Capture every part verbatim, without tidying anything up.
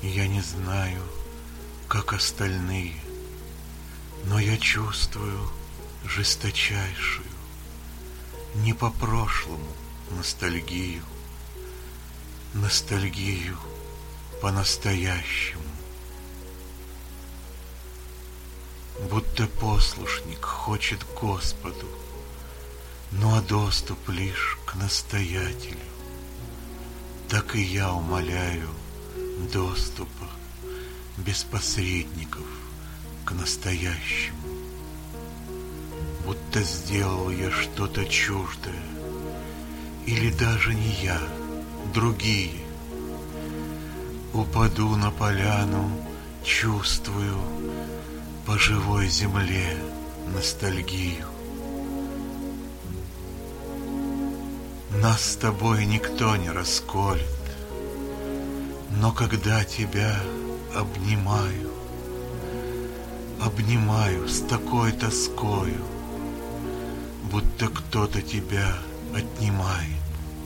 Я не знаю, как остальные, но я чувствую жесточайшую, не по прошлому ностальгию, ностальгию по-настоящему. Будто послушник хочет Господу, ну а доступ лишь к настоятелю. Так и я умоляю доступа без посредников к настоящему. Будто сделал я что-то чуждое, или даже не я, другие. Упаду на поляну, чувствую по живой земле ностальгию. Нас с тобой никто не расколет, но когда тебя обнимаю, обнимаю с такой тоскою, будто кто-то тебя отнимает.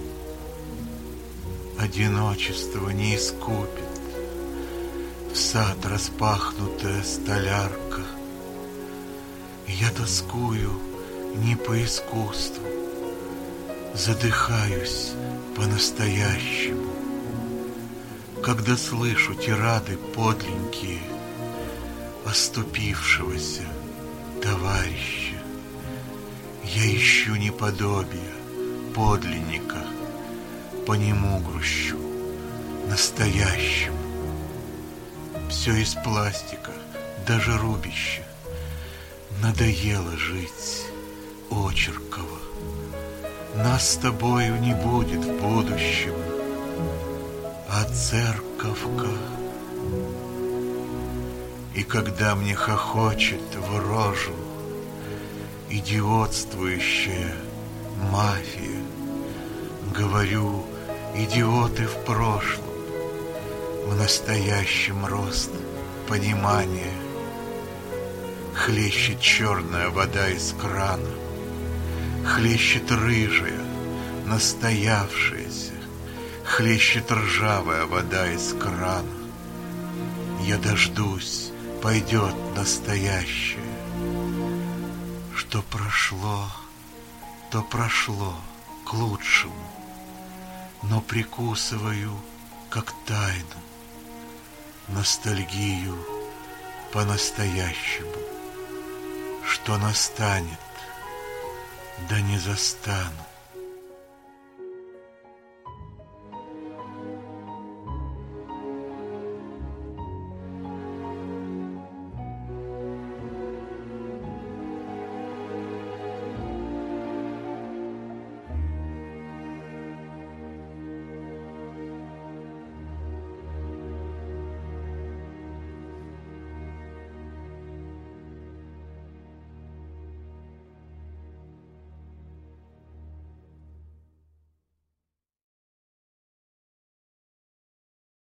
Одиночество не искупит в сад распахнутая столярка. Я тоскую не по искусству, задыхаюсь по-настоящему, когда слышу тирады подленькие оступившегося товарища. Я ищу неподобие подлинника, по нему грущу настоящему. Все из пластика, даже рубище. Надоело жить очерково. Нас с тобою не будет в будущем, а церковка. И когда мне хохочет в рожу идиотствующая мафия, говорю, идиоты в прошлом, в настоящем рост понимания. Хлещет черная вода из крана, хлещет рыжая, настоявшаяся, хлещет ржавая вода из крана. Я дождусь, пойдет настоящее. Что прошло, то прошло к лучшему, но прикусываю, как тайну, ностальгию по-настоящему. Что настанет, да не застану.